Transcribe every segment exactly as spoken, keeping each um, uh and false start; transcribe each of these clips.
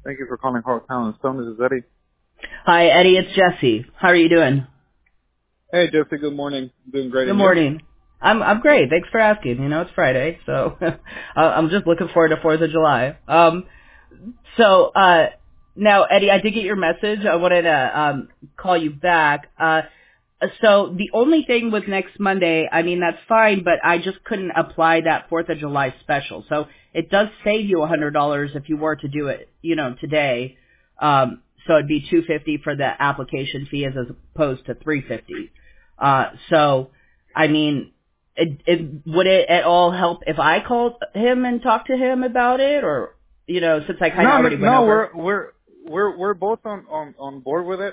Thank you for calling Howard Town and Stone. This is Eddie. Hi, Eddie. It's Jesse. How are you doing? Hey, Jesse. Good morning. Doing great. Good And morning. I'm I'm great. Thanks for asking. You know, it's Friday, so I'm just looking forward to Fourth of July. Um, so uh, now, Eddie, I did get your message. I wanted to um call you back. Uh, so the only thing with next Monday, I mean, that's fine, but I just couldn't apply that Fourth of July special. So it does save you a hundred dollars if you were to do it, you know, today. Um, so it'd be two fifty for the application fee as opposed to three fifty. Uh, so I mean. It, it, would it at all help if I called him and talked to him about it, or you know, since I kind of no, already no, went no, over? we're we're we're we're both on on on board with it.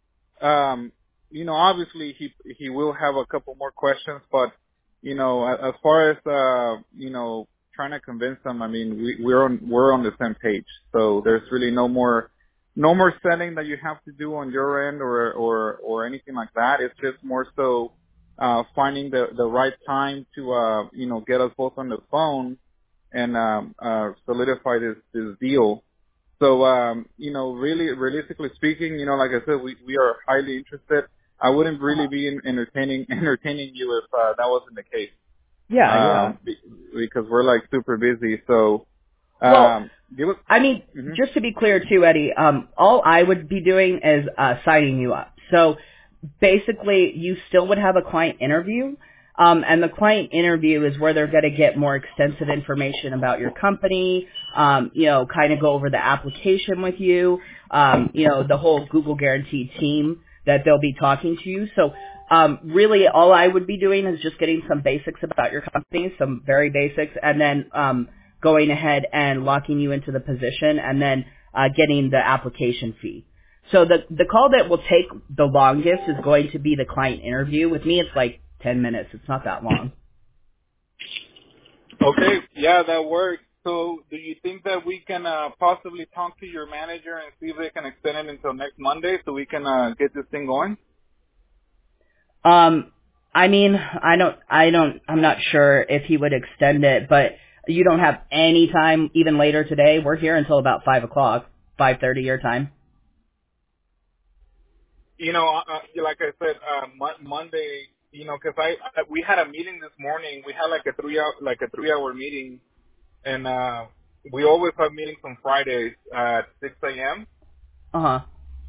Um, you know, obviously he he will have a couple more questions, but you know, as, as far as uh, you know, trying to convince them, I mean, we, we're on we're on the same page. So there's really no more no more setting that you have to do on your end or or or anything like that. It's just more so. Uh, finding the, the right time to, uh, you know, get us both on the phone and, um, uh, solidify this, this deal. So, um, you know, really, realistically speaking, you know, like I said, we, we are highly interested. I wouldn't really be in, entertaining, entertaining you if, uh, that wasn't the case. Yeah, yeah. Um, be, because we're like super busy. So, Well, um, give us, I mean, mm-hmm. just to be clear too, Eddie, um, all I would be doing is uh, signing you up. So basically, you still would have a client interview. Um, and the client interview is where they're going to get more extensive information about your company, um, you know, kind of go over the application with you, um, you know, the whole Google Guaranteed team that they'll be talking to you. So um, really all I would be doing is just getting some basics about your company, some very basics, and then um, going ahead and locking you into the position and then uh, getting the application fee. So the the call that will take the longest is going to be the client interview. With me, it's like ten minutes. It's not that long. Okay, yeah, that works. So do you think that we can uh, possibly talk to your manager and see if they can extend it until next Monday so we can uh, get this thing going? Um, I mean, I don't, I don't, I'm not sure if he would extend it, but you don't have any time even later today. We're here until about five o'clock, five thirty your time. You know, uh, uh, like I said, uh, mo- Monday, you know, because I, I we had a meeting this morning. We had like a three hour like a three hour meeting, and uh, we always have meetings on Fridays at six a.m. Uh huh.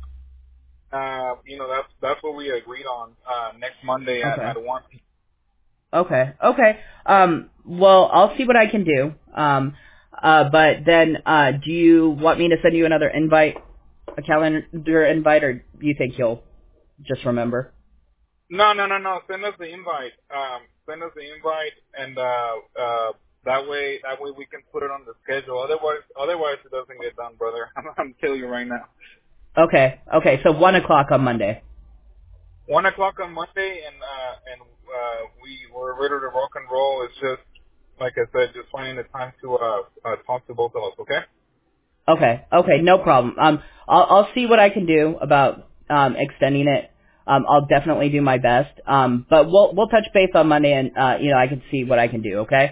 Uh, you know, that's that's what we agreed on uh, next Monday at, Okay. at one. Okay. Okay. Um. Well, I'll see what I can do. Um. Uh. But then, uh, do you want me to send you another invite, a calendar invite, or do you think you'll just remember? No, no, no, no. Send us the invite. Um, send us the invite, and uh, uh, that way, that way we can put it on the schedule. Otherwise, otherwise it doesn't get done, brother. I'm, I'm telling you right now. Okay. Okay. So one o'clock on Monday. One o'clock on Monday, and uh, and uh, we were ready to rock and roll. It's just, like I said, just finding the time to uh, uh talk to both of us. Okay. Okay. Okay. No problem. Um. I'll I'll see what I can do about um extending it. Um. I'll definitely do my best. Um. But we'll we'll touch base on Monday, and uh, you know, I can see what I can do. Okay.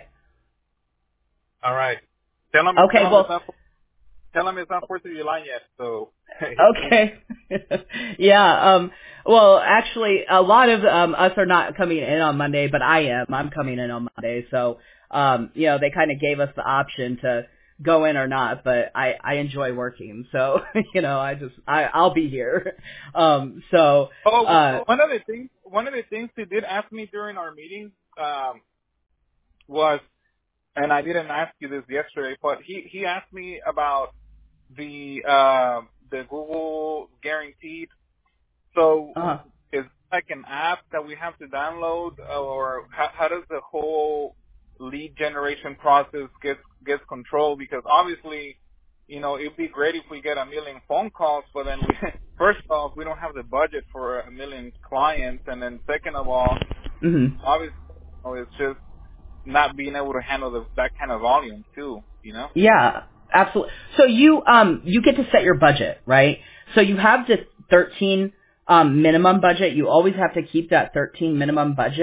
All right. Tell them, tell Okay. them it's Well. not, tell them it's not Fourth of July yet. So. Okay. Yeah. Um. Well, actually, a lot of um us are not coming in on Monday, but I am. I'm coming in on Monday. So, um, you know, they kind of gave us the option to go in or not, but I I enjoy working, so you know, I just I I'll be here. Um. So. Oh, Uh. one of the things, one of the things they did ask me during our meeting um, was, and I didn't ask you this yesterday, but he he asked me about the uh, the Google Guaranteed. So, Uh. is it like an app that we have to download, or how, how does the whole lead generation process get gets controlled? Because obviously, you know, it'd be great if we get a million phone calls, but then we, first off, we don't have the budget for a million clients, and then second of all, Mhm. obviously, you know, it's just not being able to handle the, that kind of volume too, you know? Yeah, absolutely. So you um you get to set your budget, right? So you have this thirteen um minimum budget. You always have to keep that thirteen minimum budget.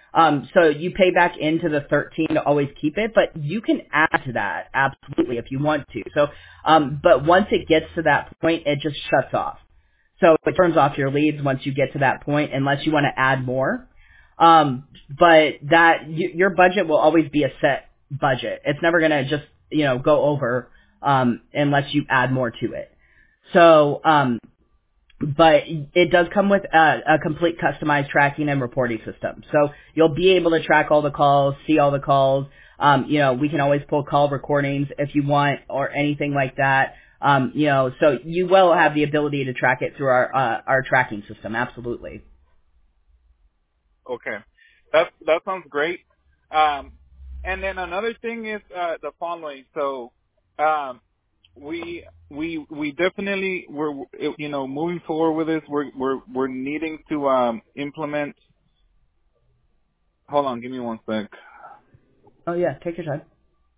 Um, so you pay back into the thirteen to always keep it, but you can add to that absolutely if you want to. So, um, but once it gets to that point, it just shuts off. So it turns off your leads once you get to that point, unless you want to add more. Um, but that y- your budget will always be a set budget. It's never going to just you know go over um, unless you add more to it. So, um, but it does come with a, a complete customized tracking and reporting system. So you'll be able to track all the calls, see all the calls. Um, you know, we can always pull call recordings if you want or anything like that. Um, you know, so you will have the ability to track it through our uh, our tracking system. Absolutely. Okay, that that sounds great. Um, and then another thing is uh, the following. So um, we we we definitely we're you know moving forward with this. We're we're we're needing to um, implement. Hold on, give me one sec. Oh yeah, take your time.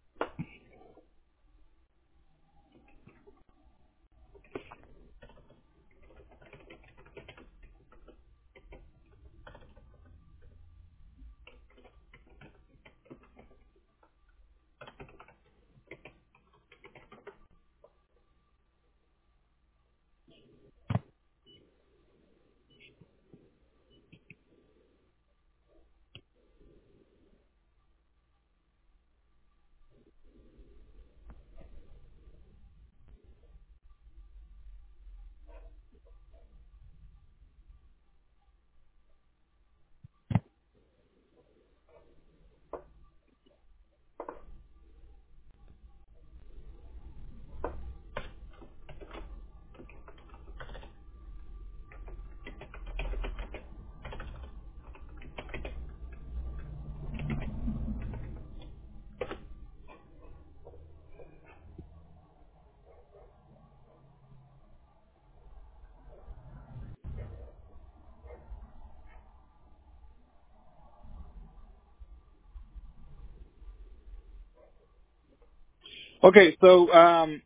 Okay, so um,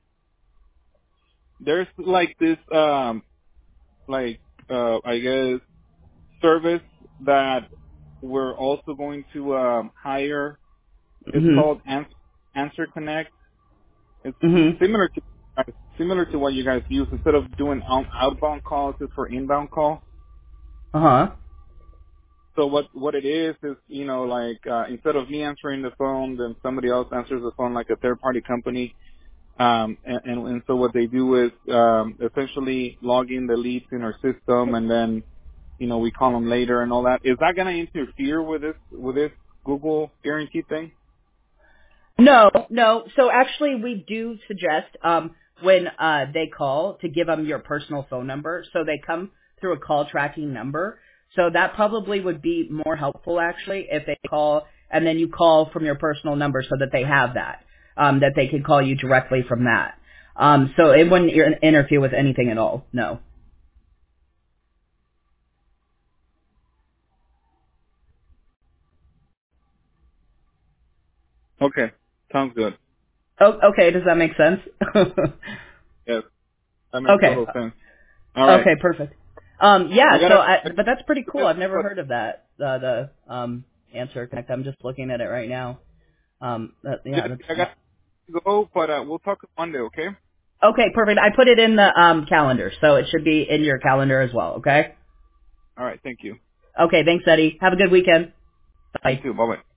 there's like this um, like uh, I guess service that we're also going to um, hire. It's Mhm. called Answer, Answer Connect. It's Mhm. similar to similar to what you guys use. Instead of doing out, outbound calls, it's for inbound calls. Uh huh. So what what it is is you know like uh, instead of me answering the phone, then somebody else answers the phone, like a third party company. Um, and, and, and so what they do is um, essentially log in the leads in our system, and then you know we call them later and all that. Is that going to interfere with this with this Google guarantee thing? No, no. So actually, we do suggest um, when uh, they call to give them your personal phone number. So they come through a call tracking number. So that probably would be more helpful actually if they call and then you call from your personal number so that they have that, um, that they can call you directly from that. Um, so it wouldn't ir- interfere with anything at all. No. Okay, sounds good. Oh, okay. Does that make sense? Yes, that makes Okay. total sense. All right, Okay, perfect. Um, I yeah, so gotta. I, I but that's pretty cool. gotta I've never but heard of that. Uh, the um, Answer Connect. I'm just looking at it right now. Um, that, yeah, yeah, that's I got to go, but uh, we'll talk Monday, okay? okay. Perfect. I put it in the um calendar, so it should be in your calendar as well. Okay. All right, thank you. Okay. Thanks, Eddie. Have a good weekend. You Bye. too. Bye bye.